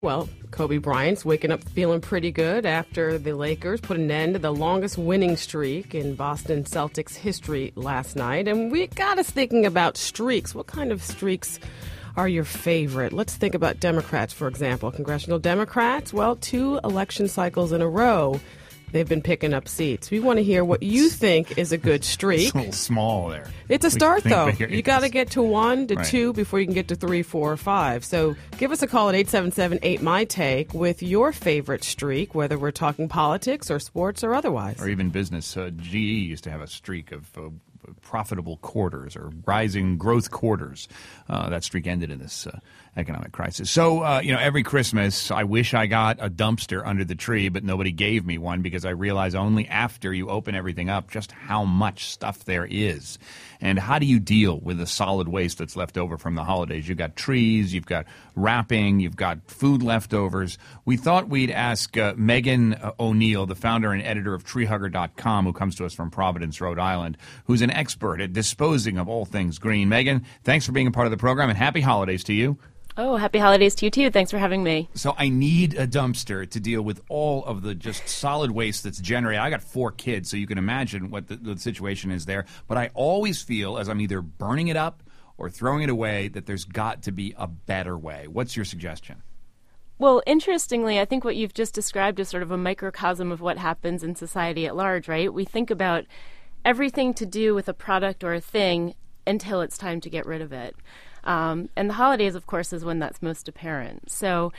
Well, Kobe Bryant's waking up feeling pretty good after the Lakers put an end to the longest winning streak in Boston Celtics history last night. And we got us thinking about streaks. What kind of streaks are your favorite? Let's think about Democrats, for example. Congressional Democrats, well, 2 election cycles in a row, they've been picking up seats. We want to hear what you think is a good streak. It's a little small there. It's a start, though. You got to get to 1 to Right. 2 before you can get to 3, 4, or 5. So give us a call at 877-8-MY-TAKE with your favorite streak, whether we're talking politics or sports or otherwise. Or even business. GE used to have a streak of profitable quarters or rising growth quarters. That streak ended in this economic crisis. So, every Christmas, I wish I got a dumpster under the tree, but nobody gave me one because I realize only after you open everything up just how much stuff there is. And how do you deal with the solid waste that's left over from the holidays? You've got trees, you've got wrapping, you've got food leftovers. We thought we'd ask Megan O'Neill, the founder and editor of treehugger.com, who comes to us from Providence, Rhode Island, who's an expert at disposing of all things green. Megan, thanks for being a part of the program, and happy holidays to you. Oh, happy holidays to you, too. Thanks for having me. So I need a dumpster to deal with all of the just solid waste that's generated. I got 4 kids, so you can imagine what the situation is there. But I always feel, as I'm either burning it up or throwing it away, that there's got to be a better way. What's your suggestion? Well, interestingly, I think what you've just described is sort of a microcosm of what happens in society at large, right? We think about everything to do with a product or a thing until it's time to get rid of it. And the holidays, of course, is when that's most apparent. So,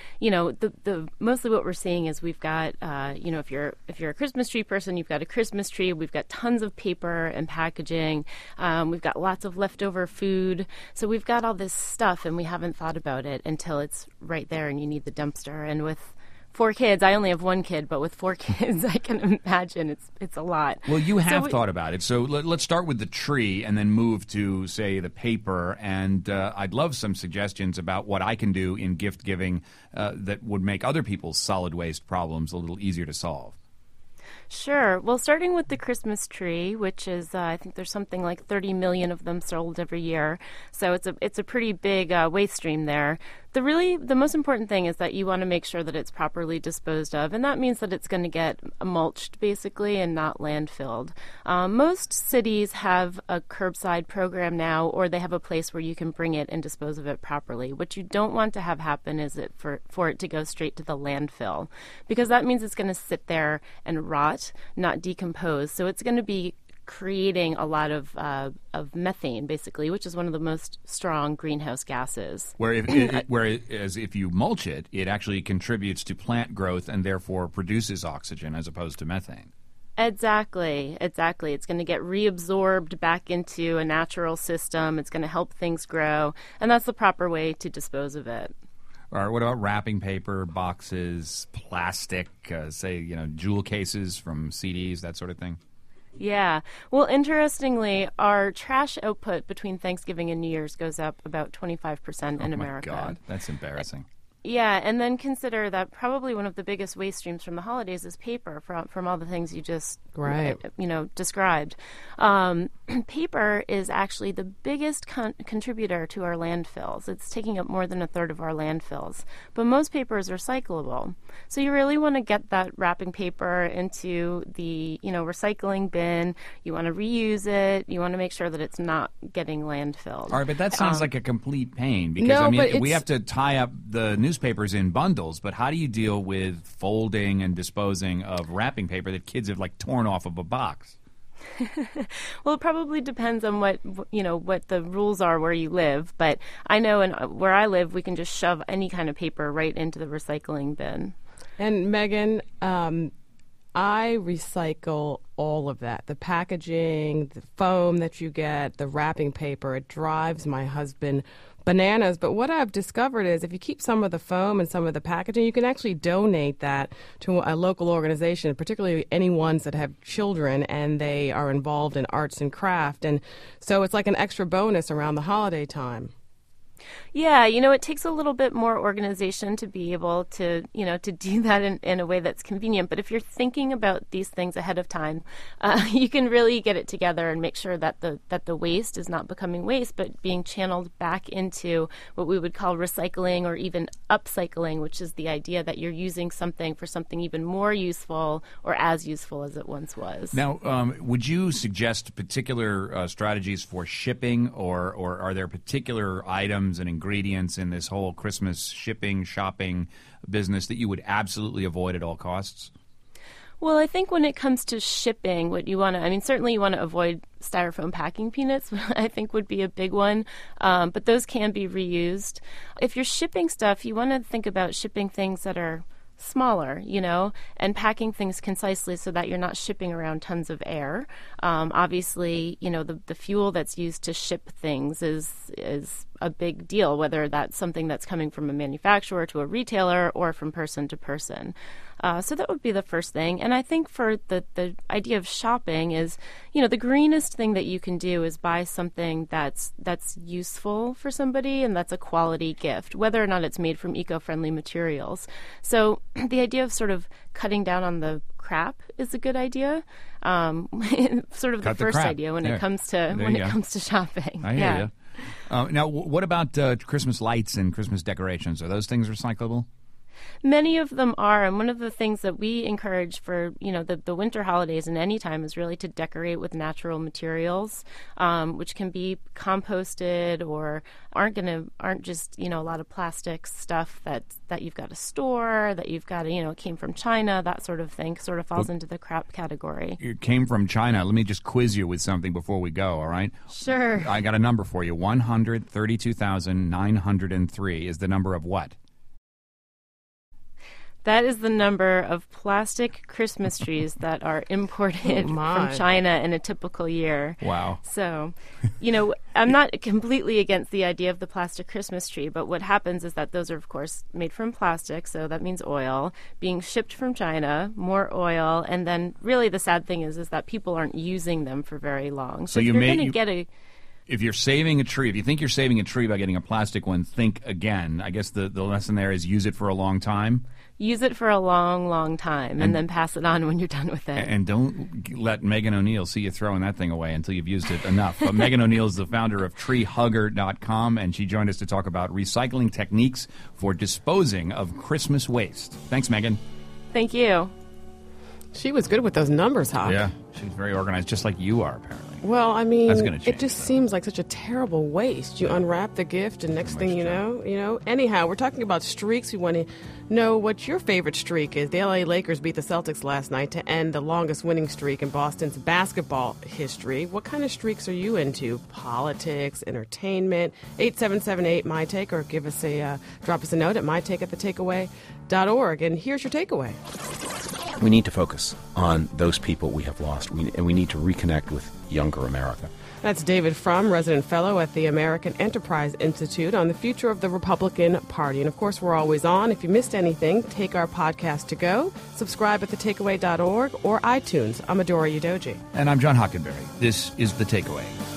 the mostly what we're seeing is we've got, if you're a Christmas tree person, you've got a Christmas tree. We've got tons of paper and packaging. We've got lots of leftover food. So we've got all this stuff, and we haven't thought about it until it's right there, and you need the dumpster. And with 4 kids, I only have 1 kid, but with 4 kids, I can imagine it's a lot. Well, you have thought about it. So let's start with the tree and then move to, say, the paper. And I'd love some suggestions about what I can do in gift giving that would make other people's solid waste problems a little easier to solve. Sure. Well, starting with the Christmas tree, which is, I think there's something like 30 million of them sold every year. So it's a pretty big waste stream there. The most important thing is that you want to make sure that it's properly disposed of, and that means that it's going to get mulched, basically, and not landfilled. Most cities have a curbside program now, or they have a place where you can bring it and dispose of it properly. What you don't want to have happen is for it to go straight to the landfill, because that means it's going to sit there and rot, not decompose. So it's going to be creating a lot of methane, basically, which is one of the most strong greenhouse gases. Whereas if you mulch it, it actually contributes to plant growth and therefore produces oxygen as opposed to methane. Exactly. It's going to get reabsorbed back into a natural system. It's going to help things grow, and that's the proper way to dispose of it. All right, what about wrapping paper, boxes, plastic, jewel cases from CDs, that sort of thing? Yeah. Well, interestingly, our trash output between Thanksgiving and New Year's goes up about 25% in America. Oh, my God. That's embarrassing. Yeah, and then consider that probably one of the biggest waste streams from the holidays is paper from all the things you just described. Paper is actually the biggest contributor to our landfills. It's taking up more than 1/3 of our landfills. But most paper is recyclable. So you really want to get that wrapping paper into the recycling bin. You want to reuse it. You want to make sure that it's not getting landfilled. All right, but that sounds like a complete pain because, we have to tie up the newspapers in bundles, but how do you deal with folding and disposing of wrapping paper that kids have torn off of a box? Well, it probably depends on what the rules are where you live, but I know where I live, we can just shove any kind of paper right into the recycling bin. And Megan, I recycle all of that. The packaging, the foam that you get, the wrapping paper, it drives my husband bananas. But what I've discovered is if you keep some of the foam and some of the packaging, you can actually donate that to a local organization, particularly any ones that have children and they are involved in arts and craft. And so it's like an extra bonus around the holiday time. Yeah, it takes a little bit more organization to be able to, to do that in a way that's convenient. But if you're thinking about these things ahead of time, you can really get it together and make sure that the waste is not becoming waste, but being channeled back into what we would call recycling or even upcycling, which is the idea that you're using something for something even more useful or as useful as it once was. Now, would you suggest particular strategies for shipping, or are there particular items and ingredients in this whole Christmas shipping, shopping business that you would absolutely avoid at all costs? Well, I think when it comes to shipping, what you want to, certainly you want to avoid styrofoam packing peanuts, I think would be a big one. But those can be reused. If you're shipping stuff, you want to think about shipping things that are smaller, and packing things concisely so that you're not shipping around tons of air. Obviously, the fuel that's used to ship things is a big deal, whether that's something that's coming from a manufacturer to a retailer or from person to person. So that would be the first thing. And I think for the idea of shopping is, the greenest thing that you can do is buy something that's useful for somebody and that's a quality gift, whether or not it's made from eco-friendly materials. So the idea of sort of cutting down on the crap is a good idea. Sort of the first idea when it comes to shopping. I hear you. Now, what about Christmas lights and Christmas decorations? Are those things recyclable? Many of them are, and one of the things that we encourage for the winter holidays and any time is really to decorate with natural materials, which can be composted or aren't just a lot of plastic stuff that you've got to store, that you've got to it came from China, that sort of thing sort of falls into the crap category. It came from China. Let me just quiz you with something before we go. All right? Sure. I got a number for you. 132,903 is the number of what? That is the number of plastic Christmas trees that are imported from China in a typical year. Wow. So, I'm not completely against the idea of the plastic Christmas tree, but what happens is that those are, of course, made from plastic, so that means oil, being shipped from China, more oil, and then really the sad thing is that people aren't using them for very long. So if you're going to get a... If you're saving a tree, if you think you're saving a tree by getting a plastic one, think again. I guess the lesson there is use it for a long time. Use it for a long, long time, and then pass it on when you're done with it. And don't let Megan O'Neill see you throwing that thing away until you've used it enough. But Megan O'Neill is the founder of treehugger.com, and she joined us to talk about recycling techniques for disposing of Christmas waste. Thanks, Megan. Thank you. She was good with those numbers, Hawk. Yeah, she's very organized, just like you are, apparently. Well, That's gonna change, it just seems like such a terrible waste. You unwrap the gift, and next thing you know. Anyhow, we're talking about streaks. We want to know what your favorite streak is. The LA Lakers beat the Celtics last night to end the longest winning streak in Boston's basketball history. What kind of streaks are you into? Politics, entertainment? 877-8-MY-TAKE, or drop us a note at mytake@thetakeaway.org. And here's your takeaway. We need to focus on those people we have lost, and we need to reconnect with younger America. That's David Frum, resident fellow at the American Enterprise Institute, on the future of the Republican Party. And, of course, we're always on. If you missed anything, take our podcast to go. Subscribe at thetakeaway.org or iTunes. I'm Adora Udoji. And I'm John Hockenberry. This is The Takeaway.